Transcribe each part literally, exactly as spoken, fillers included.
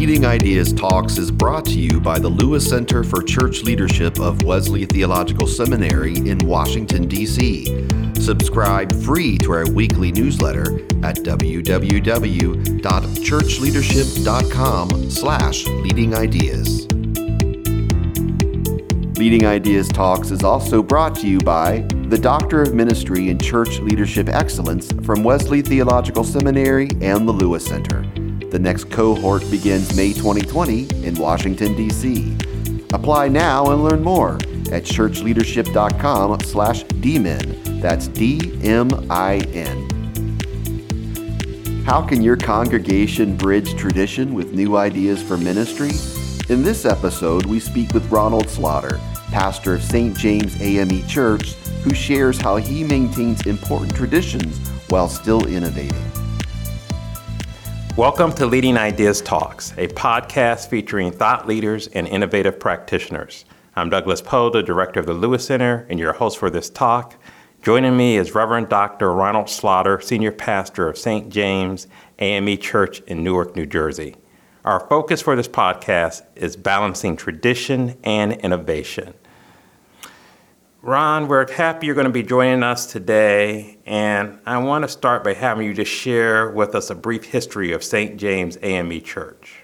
Leading Ideas Talks is brought to you by the Lewis Center for Church Leadership of Wesley Theological Seminary in Washington, D C Subscribe free to our weekly newsletter at w w w dot church leadership dot com slash leading ideas. Leading Ideas Talks is also brought to you by the Doctor of Ministry in Church Leadership Excellence from Wesley Theological Seminary and the Lewis Center. The next cohort begins May twenty twenty in Washington, D C Apply now and learn more at church leadership dot com slash D M I N. That's D M I N. How can your congregation bridge tradition with new ideas for ministry? In this episode, we speak with Ronald Slaughter, pastor of Saint James A M E Church, who shares how he maintains important traditions while still innovating. Welcome to Leading Ideas Talks, a podcast featuring thought leaders and innovative practitioners. I'm Douglas Poe, the director of the Lewis Center, and your host for this talk. Joining me is Reverend Doctor Ronald Slaughter, senior pastor of Saint James A M E Church in Newark, New Jersey. Our focus for this podcast is balancing tradition and innovation. Ron, we're happy you're going to be joining us today, and I want to start by having you just share with us a brief history of Saint James A M E Church.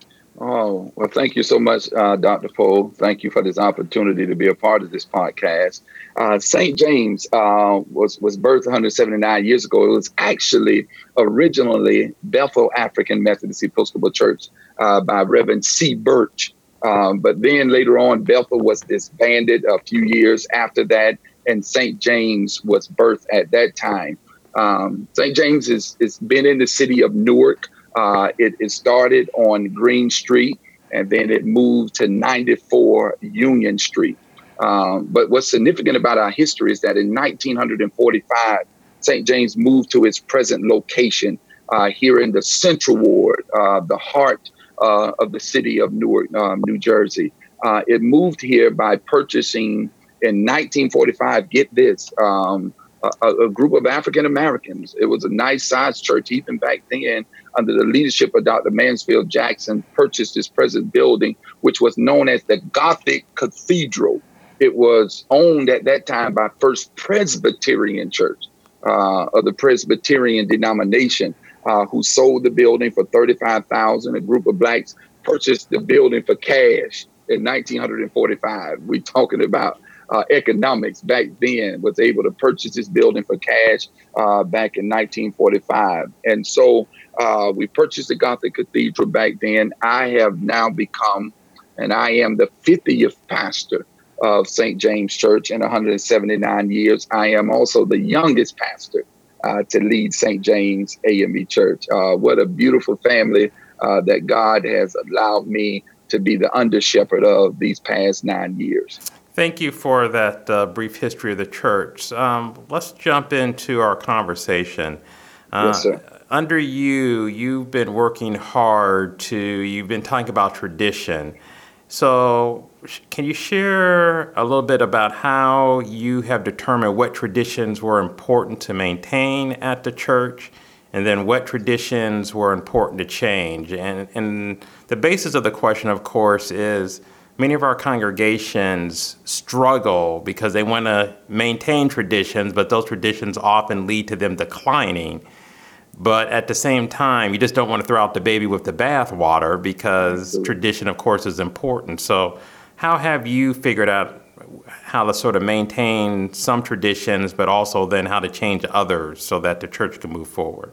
Oh, well, thank you so much, uh, Doctor Poe. Thank you for this opportunity to be a part of this podcast. Uh, Saint James uh, was, was birthed one hundred seventy-nine years ago. It was actually originally Bethel African Methodist Episcopal Church uh, by Reverend C. Birch. Um, but then later on, Bethel was disbanded a few years after that, and Saint James was birthed at that time. Um, Saint James has is, is been in the city of Newark. Uh, it, it started on Green Street, and then it moved to ninety-four Union Street. Um, but what's significant about our history is that in nineteen forty-five, Saint James moved to its present location uh, here in the Central Ward, uh, the heart uh, of the city of Newark, um, New Jersey. Uh, it moved here by purchasing in nineteen forty-five, get this, um, a, a group of African Americans. It was a nice sized church even back then. Under the leadership of Doctor Mansfield Jackson, purchased this present building, which was known as the Gothic Cathedral. It was owned at that time by First Presbyterian Church uh, of the Presbyterian denomination, uh, who sold the building for thirty-five thousand dollars. A group of blacks purchased the building for cash in nineteen forty-five. We're talking about uh, economics back then, was able to purchase this building for cash uh, back in nineteen forty-five. And so uh, we purchased the Gothic Cathedral back then. I have now become, and I am the fiftieth pastor of Saint James Church in one hundred seventy-nine years. I am also the youngest pastor uh, to lead Saint James A M E Church. Uh, what a beautiful family uh, that God has allowed me to be the under shepherd of these past nine years. Thank you for that uh, brief history of the church. Um, let's jump into our conversation. Uh, yes, sir. Under you, you've been working hard to, you've been talking about tradition. So can you share a little bit about how you have determined what traditions were important to maintain at the church, and then what traditions were important to change? And, and the basis of the question, of course, is many of our congregations struggle because they want to maintain traditions, but those traditions often lead to them declining. But at the same time, you just don't want to throw out the baby with the bathwater because Absolutely. Tradition, of course, is important. So how have you figured out how to sort of maintain some traditions, but also then how to change others so that the church can move forward?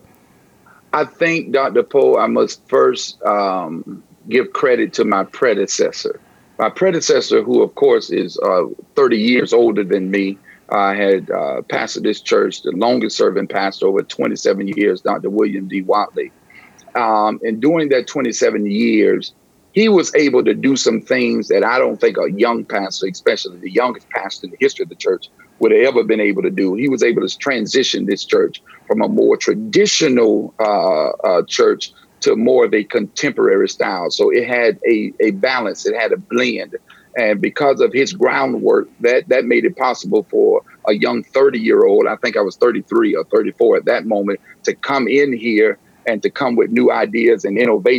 I think, Doctor Poe, I must first um, give credit to my predecessor. My predecessor, who, of course, is uh, thirty years older than me, I uh, had uh, pastored this church, the longest serving pastor over twenty-seven years, Doctor William D. Watley. Um, and during that twenty-seven years, he was able to do some things that I don't think a young pastor, especially the youngest pastor in the history of the church, would have ever been able to do. He was able to transition this church from a more traditional uh, uh, church to more of a contemporary style. So it had a, a balance, it had a blend. And because of his groundwork, that, that made it possible for a young thirty-year-old, I think I was thirty-three or thirty-four at that moment, to come in here and to come with new ideas and innovation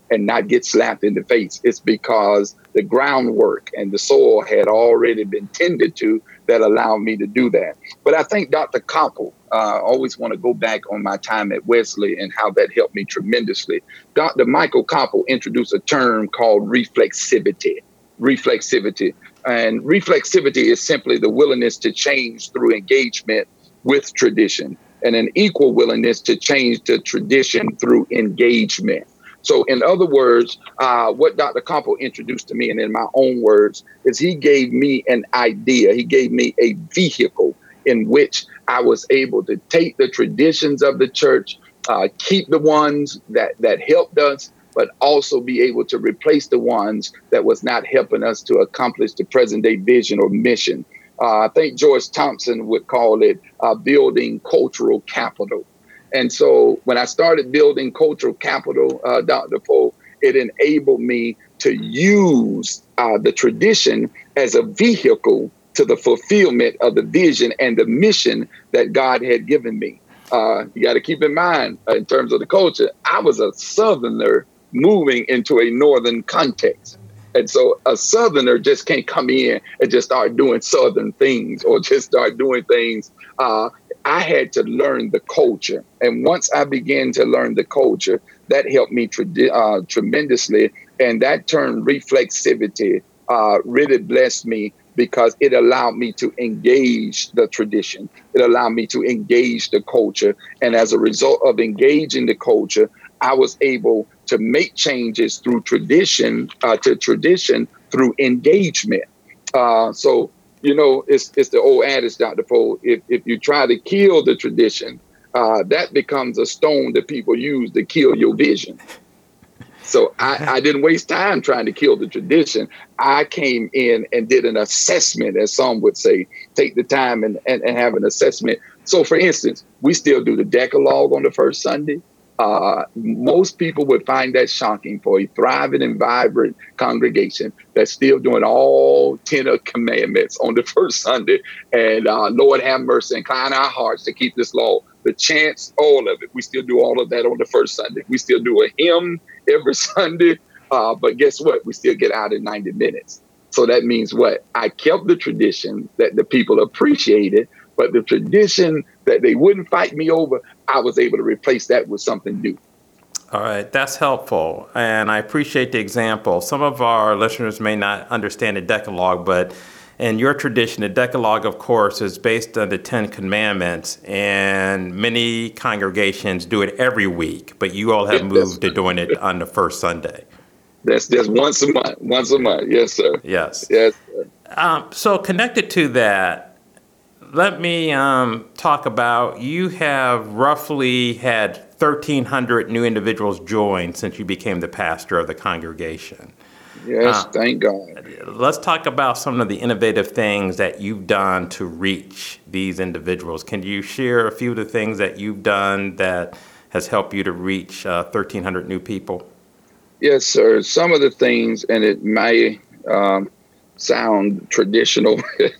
and not get slapped in the face. It's because the groundwork and the soil had already been tended to that allowed me to do that. But I think Doctor Koppel, uh, I always want to go back on my time at Wesley and how that helped me tremendously. Doctor Michael Koppel introduced a term called reflexivity. Reflexivity. And reflexivity is simply the willingness to change through engagement with tradition, and an equal willingness to change the tradition through engagement. So in other words, uh, what Doctor Koppel introduced to me, and in my own words, is he gave me an idea. He gave me a vehicle in which I was able to take the traditions of the church, uh, keep the ones that, that helped us, but also be able to replace the ones that was not helping us to accomplish the present day vision or mission. Uh, I think George Thompson would call it uh, building cultural capital. And so when I started building cultural capital, uh, Doctor Poe, it enabled me to use uh, the tradition as a vehicle to the fulfillment of the vision and the mission that God had given me. Uh, you got to keep in mind, uh, in terms of the culture, I was a Southerner moving into a Northern context. And so a Southerner just can't come in and just start doing Southern things or just start doing things. Uh, I had to learn the culture. And once I began to learn the culture, that helped me tre- uh, tremendously. And that term reflexivity uh, really blessed me because it allowed me to engage the tradition. It allowed me to engage the culture. And as a result of engaging the culture, I was able to make changes through tradition, uh, to tradition through engagement. Uh, so, you know, it's it's the old adage, Doctor Poe, if, if you try to kill the tradition, uh, that becomes a stone that people use to kill your vision. So I, I didn't waste time trying to kill the tradition. I came in and did an assessment, as some would say, take the time and, and, and have an assessment. So, for instance, we still do the Decalogue on the first Sunday. Uh, most people would find that shocking for a thriving and vibrant congregation that's still doing all ten of commandments on the first Sunday. And uh, Lord have mercy, incline our hearts to keep this law. The chants, all of it. We still do all of that on the first Sunday. We still do a hymn every Sunday. Uh, but guess what? We still get out in ninety minutes. So that means what? I kept the tradition that the people appreciated, but the tradition that they wouldn't fight me over, I was able to replace that with something new. All right, that's helpful. And I appreciate the example. Some of our listeners may not understand the Decalogue, but in your tradition, the Decalogue, of course, is based on the Ten Commandments, and many congregations do it every week, but you all have moved to doing it on the first Sunday. That's just once a month, once a month. Yes, sir. Yes. Yes, sir. Um, so connected to that, let me um, talk about, you have roughly had thirteen hundred new individuals join since you became the pastor of the congregation. Yes, uh, thank God. Let's talk about some of the innovative things that you've done to reach these individuals. Can you share a few of the things that you've done that has helped you to reach uh, thirteen hundred new people? Yes, sir. Some of the things, and it may um, sound traditional,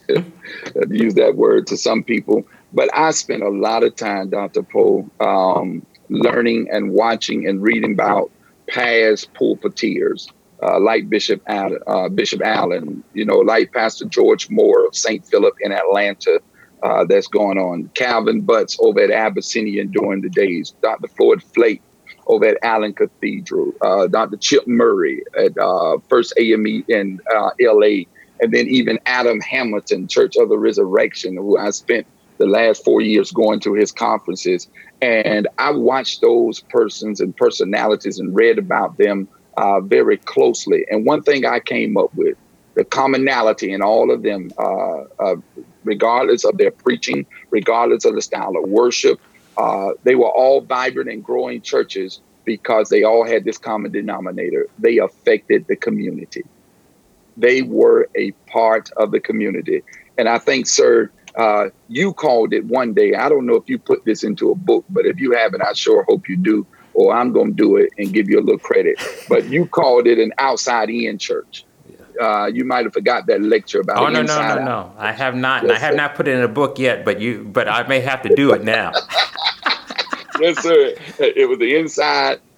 use that word to some people, but I spent a lot of time, Doctor Poe, um, learning and watching and reading about past pulpiteers, uh, like Bishop Allen, uh, Bishop Allen, you know, like Pastor George Moore of Saint Philip in Atlanta, uh, that's going on. Calvin Butts over at Abyssinian during the days. Doctor Floyd Flake over at Allen Cathedral, uh, Doctor Chip Murray at uh, First A M E in uh, L A, and then even Adam Hamilton, Church of the Resurrection, who I spent the last four years going to his conferences. And I watched those persons and personalities and read about them uh, very closely. And one thing I came up with, the commonality in all of them, uh, uh, regardless of their preaching, regardless of the style of worship, Uh, they were all vibrant and growing churches because they all had this common denominator. They affected the community. They were a part of the community. And I think, sir, uh, you called it one day. I don't know if you put this into a book, but if you haven't, I sure hope you do, or I'm going to do it and give you a little credit. But you called it an outside-in church. Uh, you might have forgot that lecture about oh no no no out. no I have not Yes, I have sir. not put it in a book yet, but you but I may have to do it now. Yes, sir. It was the inside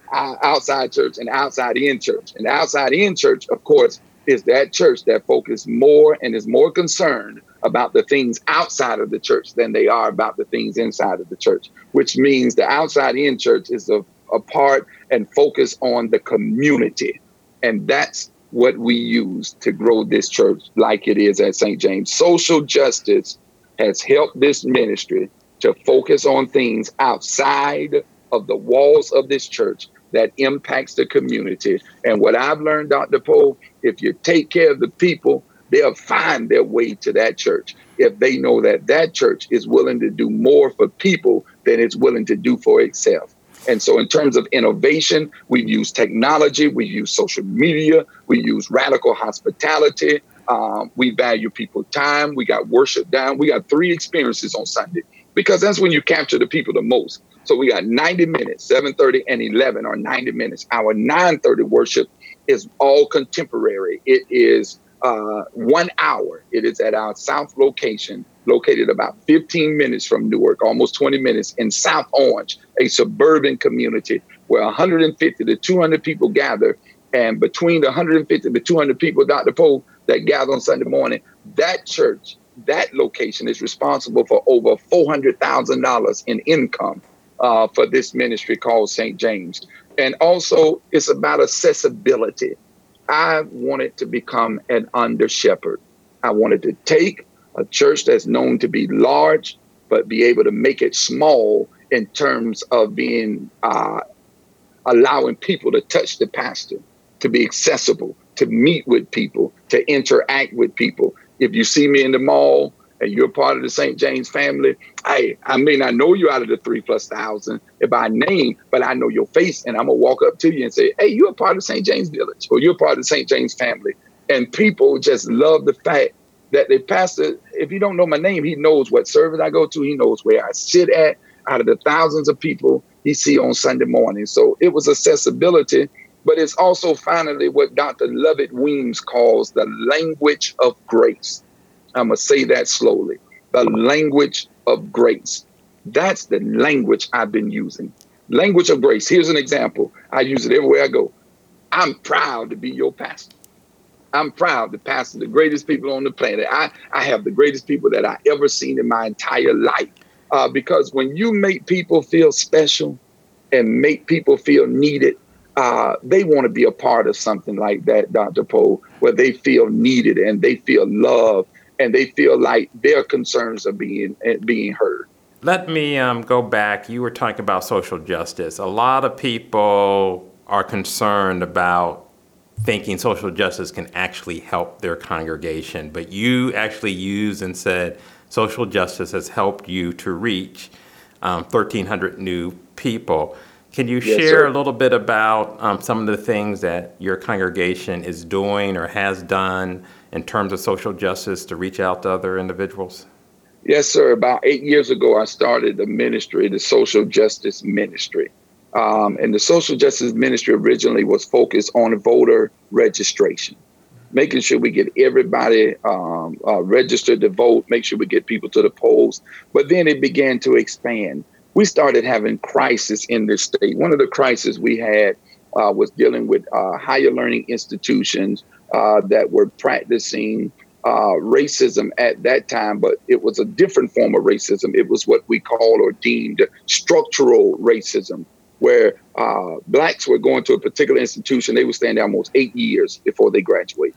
uh, outside church and outside in church. And outside in church, of course, is that church that focuses more and is more concerned about the things outside of the church than they are about the things inside of the church, which means the outside in church is a, a part and focus on the community. And that's what we use to grow this church like it is at Saint James. Social justice has helped this ministry to focus on things outside of the walls of this church that impacts the community. And what I've learned, Doctor Poe, if you take care of the people, they'll find their way to that church if they know that that church is willing to do more for people than it's willing to do for itself. And so in terms of innovation, we've used technology, we use social media, we use radical hospitality. Um, we value people's time. We got worship down. We got three experiences on Sunday because that's when you capture the people the most. So we got ninety minutes, seven thirty and eleven are ninety minutes. Our nine thirty worship is all contemporary. It is uh, one hour. It is at our South location, located about fifteen minutes from Newark, almost twenty minutes in South Orange, a suburban community where one hundred fifty to two hundred people gather. And between the one hundred fifty to two hundred people, Doctor Poe, that gather on Sunday morning, that church, that location is responsible for over four hundred thousand dollars in income uh, for this ministry called Saint James. And also, it's about accessibility. I wanted to become an under shepherd. I wanted to take a church that's known to be large, but be able to make it small in terms of being uh, allowing people to touch the pastor, to be accessible, to meet with people, to interact with people. If you see me in the mall and you're part of the Saint James family, I, I may not know you out of the three plus thousand by name, but I know your face and I'm gonna walk up to you and say, hey, you're a part of Saint James Village or you're part of the Saint James family. And people just love the fact that the pastor, if you don't know my name, he knows what service I go to. He knows where I sit at out of the thousands of people he see on Sunday morning. So it was accessibility. But it's also finally what Doctor Lovett Weems calls the language of grace. I'm going to say that slowly. The language of grace. That's the language I've been using. Language of grace. Here's an example. I use it everywhere I go. I'm proud to be your pastor. I'm proud to pastor the greatest people on the planet. I, I have the greatest people that I ever seen in my entire life. Uh, because when you make people feel special and make people feel needed, Uh, they want to be a part of something like that, Doctor Poe, where they feel needed and they feel loved and they feel like their concerns are being being heard. Let me um, go back. You were talking about social justice. A lot of people are concerned about thinking social justice can actually help their congregation, but you actually used and said social justice has helped you to reach um, thirteen hundred new people. Can you Yes, share sir. a little bit about um, some of the things that your congregation is doing or has done in terms of social justice to reach out to other individuals? Yes, sir. About eight years ago, I started the ministry, the social justice ministry. Um, and the social justice ministry originally was focused on voter registration, making sure we get everybody um, uh, registered to vote, make sure we get people to the polls. But then it began to expand. We started having crisis in this state. One of the crises we had uh, was dealing with uh, higher learning institutions uh, that were practicing uh, racism at that time, but it was a different form of racism. It was what we call or deemed structural racism, where uh, blacks were going to a particular institution. They would stay there almost eight years before they graduate.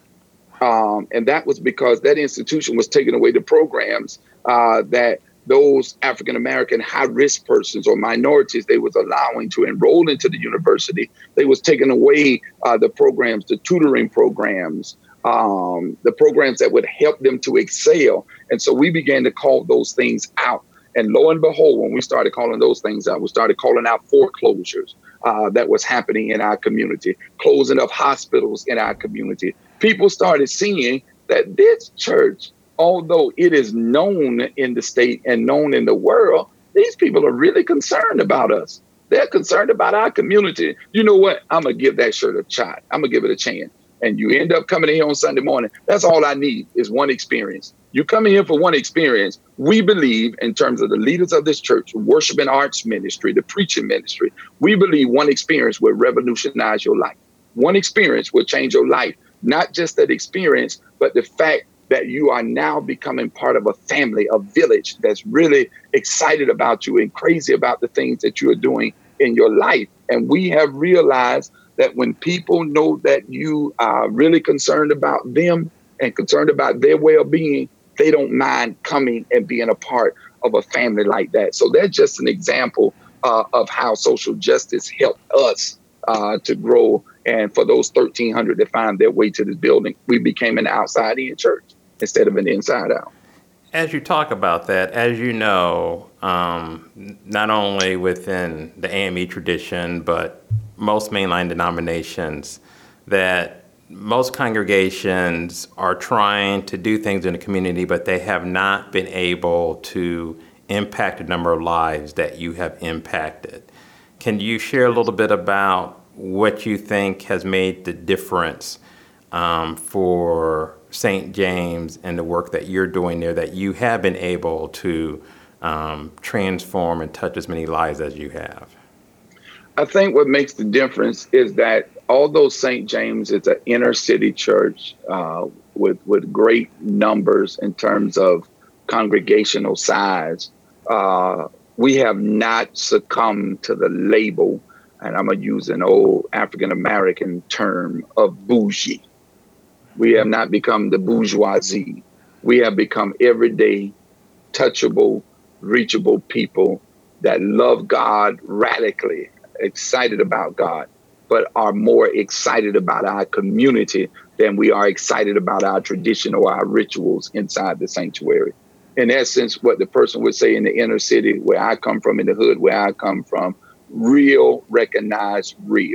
Um, and that was because that institution was taking away the programs uh, that those African-American high-risk persons or minorities they was allowing to enroll into the university. They was taking away uh, the programs, the tutoring programs, um, the programs that would help them to excel. And so we began to call those things out. And lo and behold, when we started calling those things out, we started calling out foreclosures uh, that was happening in our community, closing of hospitals in our community. People started seeing that this church, although it is known in the state and known in the world, these people are really concerned about us. They're concerned about our community. You know what? I'm going to give that shirt a shot. I'm going to give it a chance. and you end up coming in here on Sunday morning, that's all I need is one experience. You come in here for one experience. We believe, in terms of the leaders of this church, worship and arts ministry, the preaching ministry, we believe one experience will revolutionize your life. One experience will change your life. Not just that experience, but the fact that you are now becoming part of a family, a village that's really excited about you and crazy about the things that you are doing in your life. And we have realized that when people know that you are really concerned about them and concerned about their well-being, they don't mind coming and being a part of a family like that. So that's just an example uh, of how social justice helped us uh, to grow. And for those thirteen hundred to find their way to this building, we became an outside-in church instead of an inside-out. As you talk about that, as you know, um, not only within the A M E tradition, but most mainline denominations, that most congregations are trying to do things in the community, but they have not been able to impact the number of lives that you have impacted. Can you share a little bit about what you think has made the difference um, for Saint James and the work that you're doing there, that you have been able to um, transform and touch as many lives as you have? I think what makes the difference is that although Saint James is an inner city church uh, with, with great numbers in terms of congregational size, uh, we have not succumbed to the label, and I'm going to use an old African-American term, of bougie. We have not become the bourgeoisie. We have become everyday, touchable, reachable people that love God radically, excited about God, but are more excited about our community than we are excited about our tradition or our rituals inside the sanctuary. In essence, what the person would say in the inner city, where I come from, in the hood where I come from, real recognize real.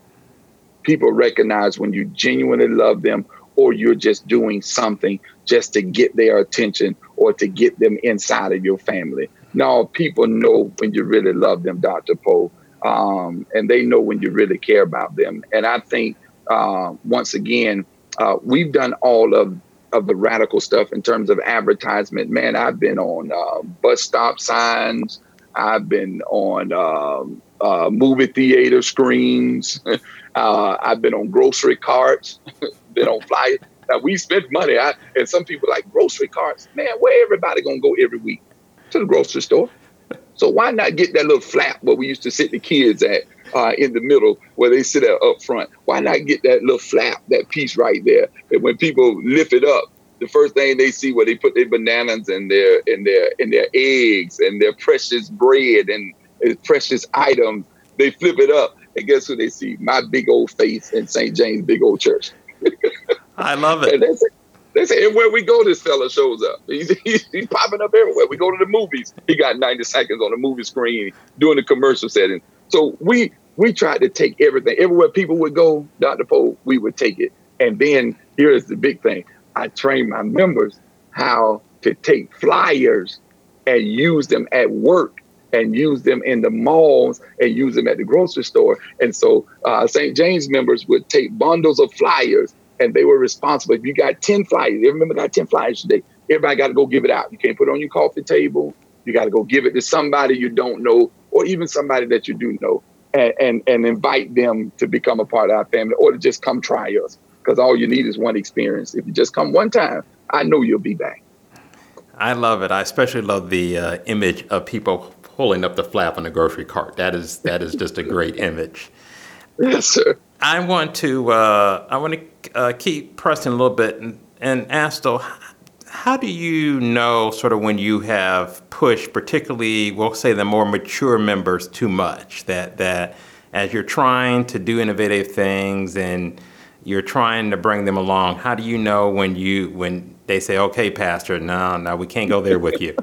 People recognize when you genuinely love them, or you're just doing something just to get their attention or to get them inside of your family. No, people know when you really love them, Doctor Poe, um, and they know when you really care about them. And I think, uh, once again, uh, we've done all of, of the radical stuff in terms of advertisement. Man, I've been on uh, bus stop signs. I've been on um, uh, movie theater screens. uh, I've been on grocery carts, been on flyers. Now, we spend money. I, and some people like grocery carts. Man, where everybody going to go every week? To the grocery store. So why not get that little flap where we used to sit the kids at uh, in the middle, where they sit at up front? Why not get that little flap, that piece right there? And when people lift it up, the first thing they see, where they put their bananas and their and their and their eggs and their precious bread and precious items, they flip it up, and guess who they see? My big old face in Saint James big old church. I love it. And they say, they say everywhere we go, this fella shows up. He's, he's, he's popping up everywhere. We go to the movies. He got ninety seconds on the movie screen doing the commercial setting. So we we tried to take everything. Everywhere people would go, Doctor Poe, we would take it. And then here's the big thing. I train my members how to take flyers and use them at work and use them in the malls and use them at the grocery store. And so uh, Saint James members would take bundles of flyers, and they were responsible. If you got ten flyers, every member got ten flyers today, everybody got to go give it out. You can't put it on your coffee table. You got to go give it to somebody you don't know, or even somebody that you do know, and, and, and invite them to become a part of our family, or to just come try us. Because all you need is one experience. If you just come one time, I know you'll be back. I love it. I especially love the uh, image of people pulling up the flap on the grocery cart. That is that is just a great image. Yes, sir. I want to uh, I want to uh, keep pressing a little bit and, and ask, though, how do you know sort of when you have pushed, particularly, we'll say the more mature members, too much? That that as you're trying to do innovative things and you're trying to bring them along, how do you know when you when they say, okay, Pastor, no, no, we can't go there with you?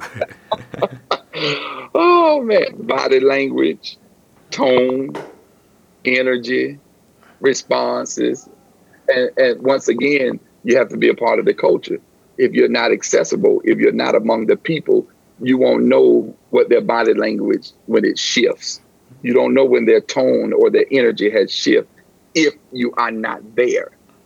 Oh, man. Body language, tone, energy, responses. And, and once again, you have to be a part of the culture. If you're not accessible, if you're not among the people, you won't know what their body language, when it shifts. You don't know when their tone or their energy has shifted if you are not there.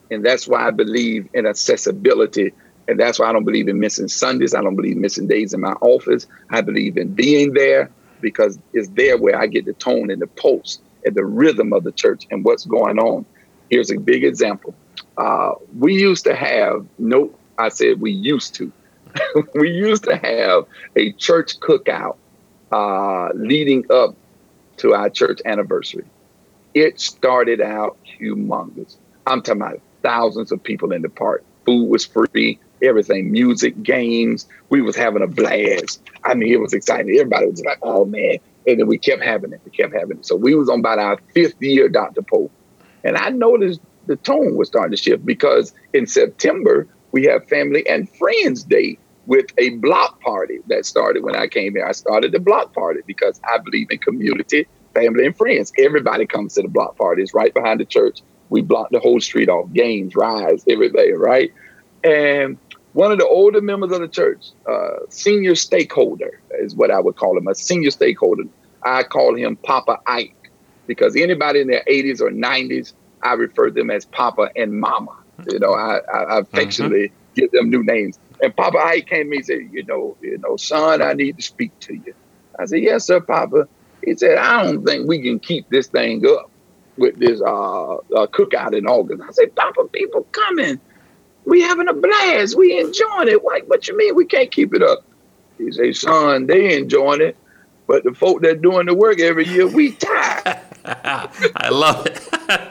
And that's why I believe in accessibility. And that's why I don't believe in missing Sundays. I don't believe in missing days in my office. I believe in being there because it's there where I get the tone and the pulse and the rhythm of the church and what's going on. Here's a big example. Uh, we used to have, no, I said we used to. we used to have a church cookout uh, leading up to our church anniversary. It started out humongous. I'm talking about thousands of people in the park. Food was free, everything, music, games. We was having a blast. I mean, it was exciting. Everybody was like, oh, man. And then we kept having it. We kept having it. So we was on about our fifth year, Doctor Poe. And I noticed the tone was starting to shift because in September, we have Family and Friends Day with a block party that started when I came here. I started the block party because I believe in community, family, and friends. Everybody comes to the block party. It's right behind the church. We block the whole street off, games, rides, everything, right? And one of the older members of the church, uh, senior stakeholder is what I would call him, a senior stakeholder. I call him Papa Ike because anybody in their eighties or nineties, I refer to them as Papa and Mama. You know, I, I affectionately mm-hmm. give them new names. And Papa Ike came to me and said, you know, you know, son, I need to speak to you. I said, yes, sir, Papa. He said, I don't think we can keep this thing up with this uh, uh, cookout in August. I said, Papa, people coming. We having a blast. We enjoying it. What, what you mean we can't keep it up? He said, son, they enjoying it. But the folk that doing the work every year, we tired. I love it.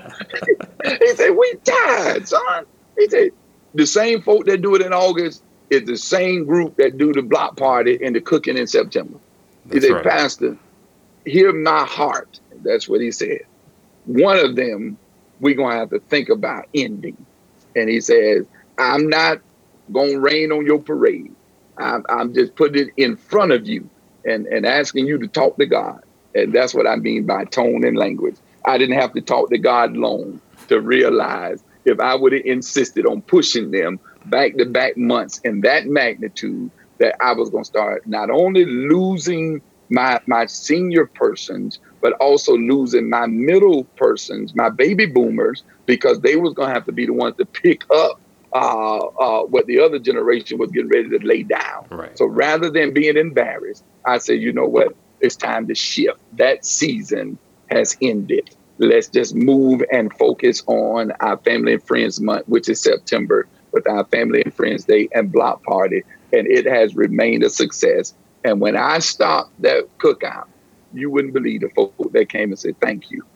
He said, we tired, son. He said, the same folk that do it in August is the same group that do the block party and the cooking in September. That's he said, right. Pastor, hear my heart. That's what he said. One of them, we're going to have to think about ending. And he says, I'm not going to rain on your parade. I'm, I'm just putting it in front of you and, and asking you to talk to God. And that's what I mean by tone and language. I didn't have to talk to God long to realize if I would have insisted on pushing them back-to-back months in that magnitude, that I was going to start not only losing my my senior persons, but also losing my middle persons, my baby boomers, because they was going to have to be the ones to pick up uh, uh, what the other generation was getting ready to lay down. Right. So rather than being embarrassed, I said, you know what? It's time to shift. That season has ended. Let's just move and focus on our Family and Friends Month, which is September, with our Family and Friends Day and block party. And it has remained a success. And when I stopped that cookout, you wouldn't believe the folk that came and said, thank you.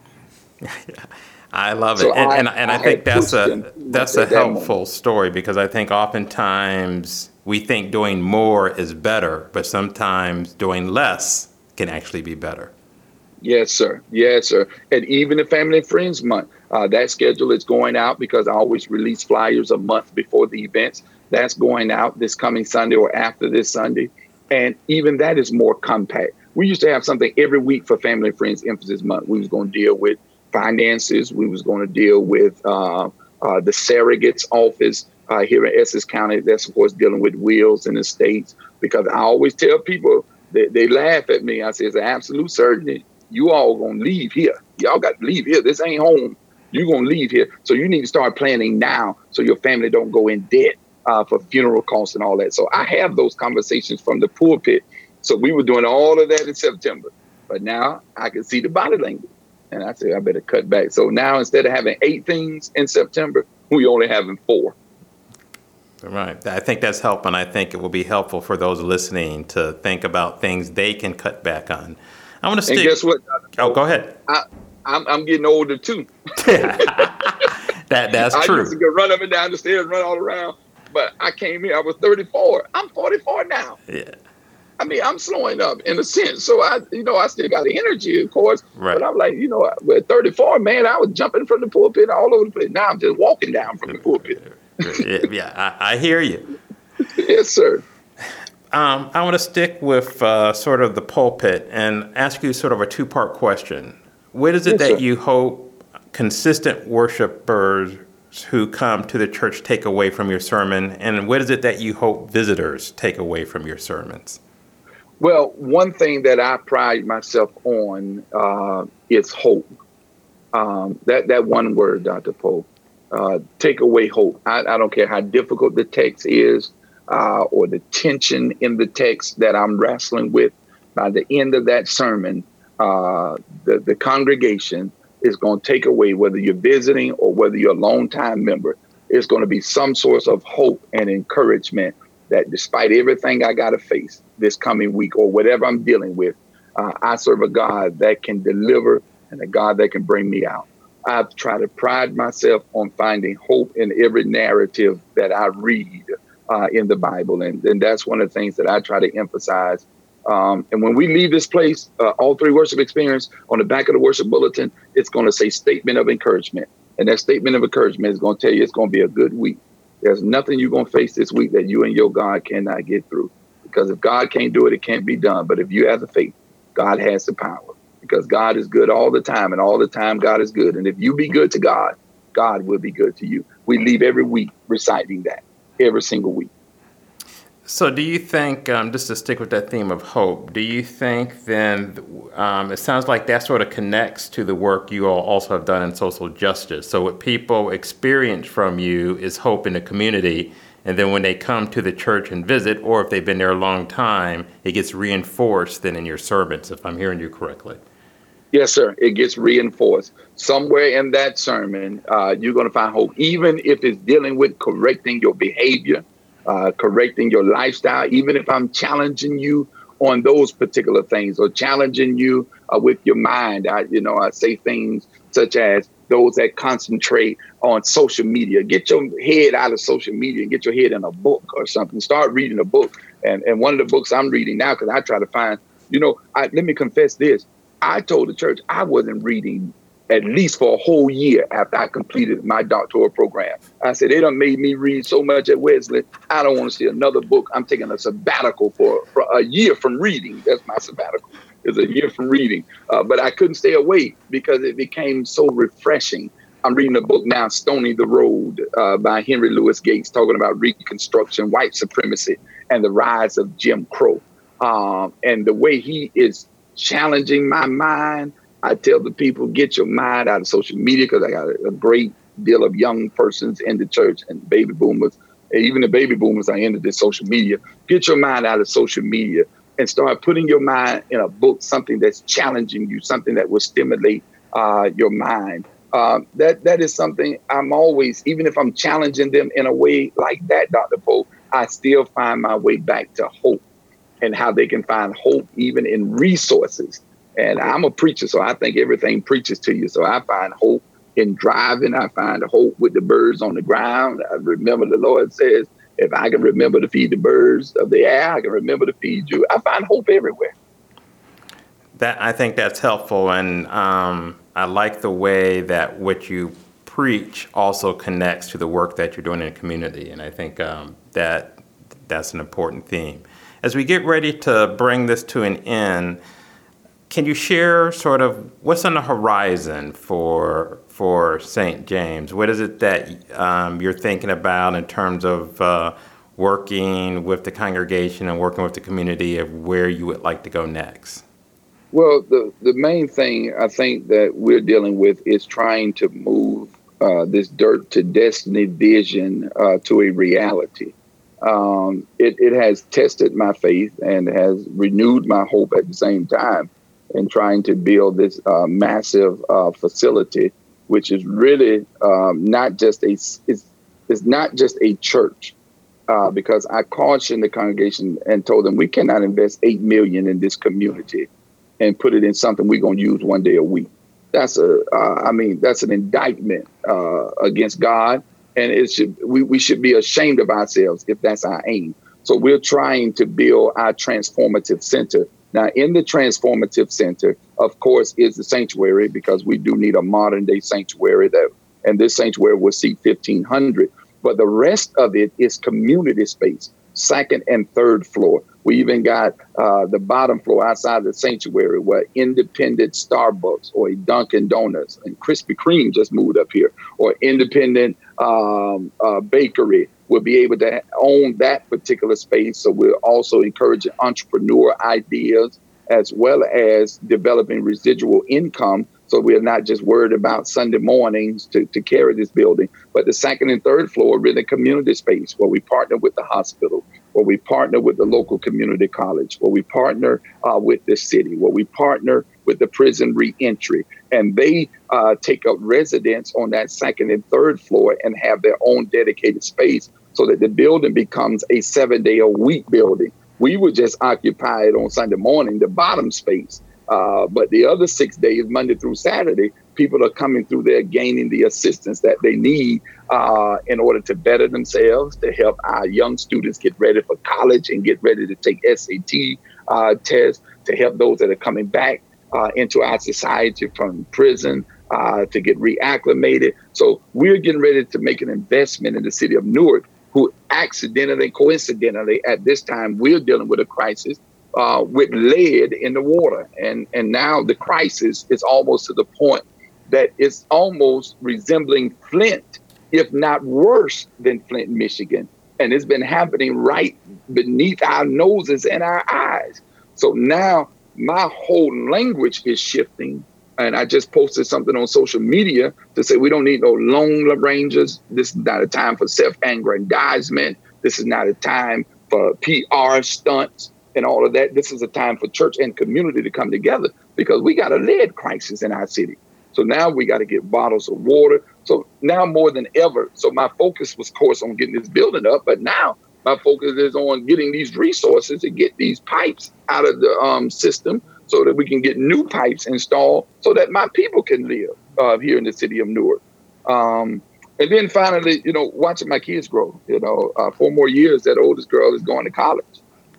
I love it. So and, I, and, and I, I think that's a that's a helpful story, because I think oftentimes we think doing more is better, but sometimes doing less can actually be better. Yes, sir. Yes, sir. And even the Family and Friends Month, uh, that schedule is going out because I always release flyers a month before the events. That's going out this coming Sunday or after this Sunday. And even that is more compact. We used to have something every week for Family and Friends Emphasis Month. We was going to deal with finances. We was going to deal with uh, uh, the surrogate's office uh, here in Essex County. That's, of course, dealing with wills and estates. Because I always tell people, they, they laugh at me. I say, it's an absolute certainty. You all going to leave here. Y'all got to leave here. This ain't home. You're going to leave here. So you need to start planning now so your family don't go in debt uh, for funeral costs and all that. So I have those conversations from the pulpit. So we were doing all of that in September. But now I can see the body language. And I said, I better cut back. So now instead of having eight things in September, we only having four. Right. I think that's helpful. And I think it will be helpful for those listening to think about things they can cut back on. I want to stick. And guess what? Oh, go ahead. I, I'm, I'm getting older too. that that's I true. I used to go run up and down the stairs, run all around. But I came here. I was thirty-four. I'm forty-four now. Yeah. I mean, I'm slowing up in a sense. So I, you know, I still got the energy, of course. Right. But I'm like, you know, at thirty-four, man, I was jumping from the pulpit all over the place. Now I'm just walking down from the pulpit. yeah, I, I hear you. Yes, sir. Um, I want to stick with uh, sort of the pulpit and ask you sort of a two-part question. What is it yes, that sir. you hope consistent worshipers who come to the church take away from your sermon? And what is it that you hope visitors take away from your sermons? Well, one thing that I pride myself on uh, is hope. Um, that, that one word, Doctor Poe. uh, take away hope. I, I don't care how difficult the text is uh, or the tension in the text that I'm wrestling with. By the end of that sermon, uh, the, the congregation is going to take away, whether you're visiting or whether you're a longtime member, it's going to be some source of hope and encouragement that despite everything I got to face this coming week or whatever I'm dealing with, uh, I serve a God that can deliver and a God that can bring me out. I try to pride myself on finding hope in every narrative that I read uh, in the Bible. And, and that's one of the things that I try to emphasize. Um, and when we leave this place, uh, all three worship experience, on the back of the worship bulletin, it's going to say statement of encouragement. And that statement of encouragement is going to tell you it's going to be a good week. There's nothing you're going to face this week that you and your God cannot get through. Because if God can't do it, it can't be done. But if you have the faith, God has the power. Because God is good all the time, and all the time God is good. And if you be good to God, God will be good to you. We leave every week reciting that, every single week. So do you think, um, just to stick with that theme of hope, do you think then, um, it sounds like that sort of connects to the work you all also have done in social justice. So what people experience from you is hope in the community. And then when they come to the church and visit, or if they've been there a long time, it gets reinforced then in your sermons, if I'm hearing you correctly. Yes, sir. It gets reinforced. Somewhere in that sermon, uh, you're going to find hope, even if it's dealing with correcting your behavior, uh, correcting your lifestyle, even if I'm challenging you on those particular things or challenging you uh, with your mind. I, you know, I say things such as those that concentrate on social media. Get your head out of social media and get your head in a book or something. Start reading a book. And, and one of the books I'm reading now, because I try to find, you know, I, let me confess this. I told the church I wasn't reading at least for a whole year after I completed my doctoral program. I said, they done made me read so much at Wesley. I don't want to see another book. I'm taking a sabbatical for, for a year from reading. That's my sabbatical. It's a year from reading. Uh, but I couldn't stay away because it became so refreshing. I'm reading a book now, Stony the Road, uh, by Henry Louis Gates, talking about Reconstruction, white supremacy, and the rise of Jim Crow. Um, and the way he is challenging my mind. I tell the people, get your mind out of social media, because I got a, a great deal of young persons in the church and baby boomers. Even the baby boomers are into this social media. Get your mind out of social media and start putting your mind in a book, something that's challenging you, something that will stimulate uh, your mind. Uh, that that is something I'm always, even if I'm challenging them in a way like that, Doctor Poe, I still find my way back to hope and how they can find hope even in resources. And I'm a preacher, so I think everything preaches to you. So I find hope in driving. I find hope with the birds on the ground. I remember the Lord says, if I can remember to feed the birds of the air, I can remember to feed you. I find hope everywhere. That I think that's helpful. And um, I like the way that what you preach also connects to the work that you're doing in the community. And I think um, that that's an important theme. As we get ready to bring this to an end, can you share sort of what's on the horizon for for Saint James? What is it that um, you're thinking about in terms of uh, working with the congregation and working with the community of where you would like to go next? Well, the, the main thing I think that we're dealing with is trying to move uh, this dirt to destiny vision uh, to a reality. Um, it, it has tested my faith and has renewed my hope at the same time in trying to build this uh, massive uh, facility, which is really um, not just a it's, it's not just a church, uh, because I cautioned the congregation and told them we cannot invest eight million in this community and put it in something we're going to use one day a week. That's a uh, I mean that's an indictment uh, against God. And it should we, we should be ashamed of ourselves if that's our aim. So we're trying to build our transformative center. Now, in the transformative center, of course, is the sanctuary, because we do need a modern day sanctuary, that, and this sanctuary will seat fifteen hundred. But the rest of it is community space, second and third floor. We even got uh, the bottom floor outside the sanctuary where independent Starbucks or a Dunkin' Donuts and Krispy Kreme just moved up here, or independent um, uh, bakery will be able to own that particular space. So we're also encouraging entrepreneur ideas as well as developing residual income So we're not just worried about Sunday mornings to, to carry this building, but the second and third floor are really community space where we partner with the hospital, where we partner with the local community college, where we partner uh, with the city, where we partner with the prison reentry. And they uh, take up residence on that second and third floor and have their own dedicated space so that the building becomes a seven day a week building. We would just occupy it on Sunday morning, the bottom space. Uh, but the other six days, Monday through Saturday, people are coming through there gaining the assistance that they need uh, in order to better themselves, to help our young students get ready for college and get ready to take S A T uh, tests, to help those that are coming back uh, into our society from prison uh, to get reacclimated. So we're getting ready to make an investment in the city of Newark, who accidentally, coincidentally, at this time, we're dealing with a crisis Uh, with lead in the water. And, and now the crisis is almost to the point that it's almost resembling Flint, if not worse than Flint, Michigan. And it's been happening right beneath our noses and our eyes. So now my whole language is shifting. And I just posted something on social media to say we don't need no Lone Rangers. This is not a time for self-aggrandizement. This is not a time for P R stunts and all of that. This is a time for church and community to come together because we got a lead crisis in our city. So now we got to get bottles of water. So now more than ever. So my focus was, of course, on getting this building up, but now my focus is on getting these resources to get these pipes out of the um, system so that we can get new pipes installed so that my people can live uh, here in the city of Newark. Um, and then finally, you know, watching my kids grow, you know, uh, four more years, that oldest girl is going to college.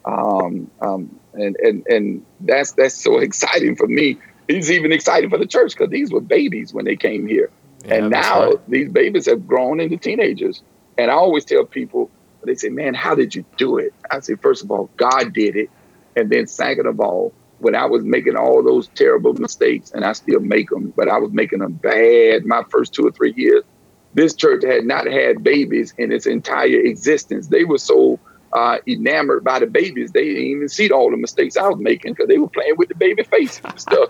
Um, um, and, and, and that's, that's so exciting for me. It's even exciting for the church because these were babies when they came here. Yeah, and now right. These babies have grown into teenagers. And I always tell people, they say, man, how did you do it? I say, first of all, God did it. And then second of all, when I was making all those terrible mistakes, and I still make them, but I was making them bad my first two or three years, this church had not had babies in its entire existence. They were so Uh, enamored by the babies. They didn't even see all the mistakes I was making because they were playing with the baby faces and stuff.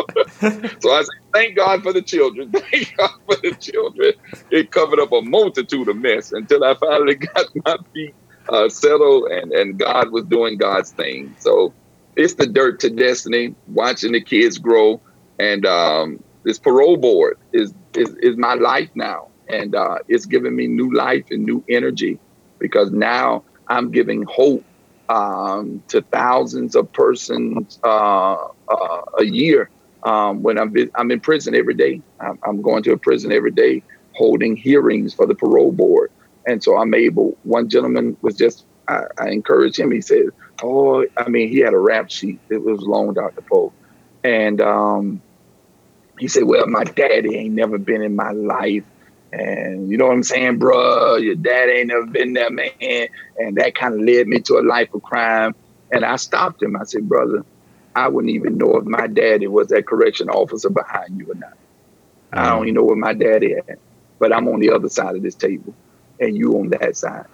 So I said, thank God for the children. Thank God for the children. It covered up a multitude of mess until I finally got my feet uh, settled and, and God was doing God's thing. So it's the dirt to destiny, watching the kids grow. And um, this parole board is, is, is my life now. And uh, it's giving me new life and new energy because now I'm giving hope um, to thousands of persons uh, uh, a year. Um, when I'm I'm in prison every day, I'm, I'm going to a prison every day, holding hearings for the parole board, and so I'm able. One gentleman was just I, I encouraged him. He said, "Oh, I mean, he had a rap sheet. It was long, Doctor Poe," and um, he said, "Well, my daddy ain't never been in my life." And you know what I'm saying, bro? Your dad ain't never been there, man. And that kind of led me to a life of crime. And I stopped him. I said, brother, I wouldn't even know if my daddy was that correction officer behind you or not. Mm-hmm. I don't even know where my daddy at. But I'm on the other side of this table and you on that side.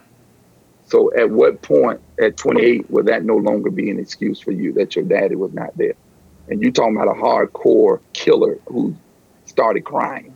So at what point at twenty-eight will that no longer be an excuse for you that your daddy was not there? And you talking about a hardcore killer who started crying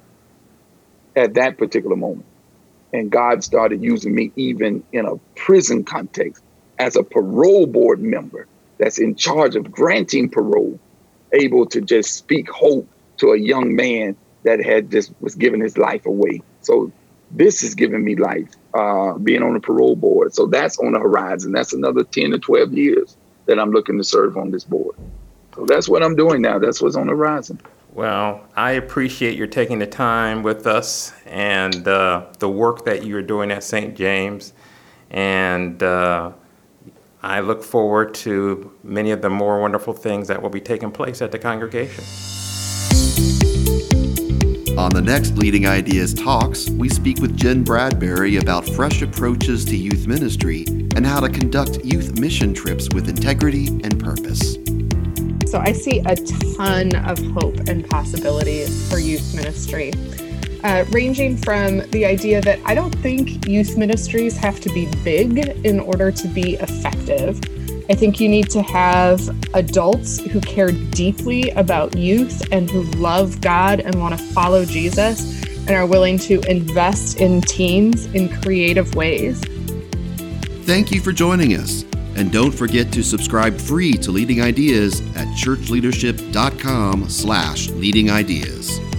at that particular moment. And God started using me even in a prison context as a parole board member that's in charge of granting parole, able to just speak hope to a young man that had just was giving his life away. So this is giving me life, uh, being on the parole board. So that's on the horizon. That's another ten to twelve years that I'm looking to serve on this board. So that's what I'm doing now. That's what's on the horizon. Well, I appreciate your taking the time with us and uh, the work that you're doing at Saint James. And uh, I look forward to many of the more wonderful things that will be taking place at the congregation. On the next Leading Ideas Talks, we speak with Jen Bradbury about fresh approaches to youth ministry and how to conduct youth mission trips with integrity and purpose. So I see a ton of hope and possibilities for youth ministry, uh, ranging from the idea that I don't think youth ministries have to be big in order to be effective. I think you need to have adults who care deeply about youth and who love God and want to follow Jesus and are willing to invest in teens in creative ways. Thank you for joining us. And don't forget to subscribe free to Leading Ideas at churchleadership dot com slash leading ideas.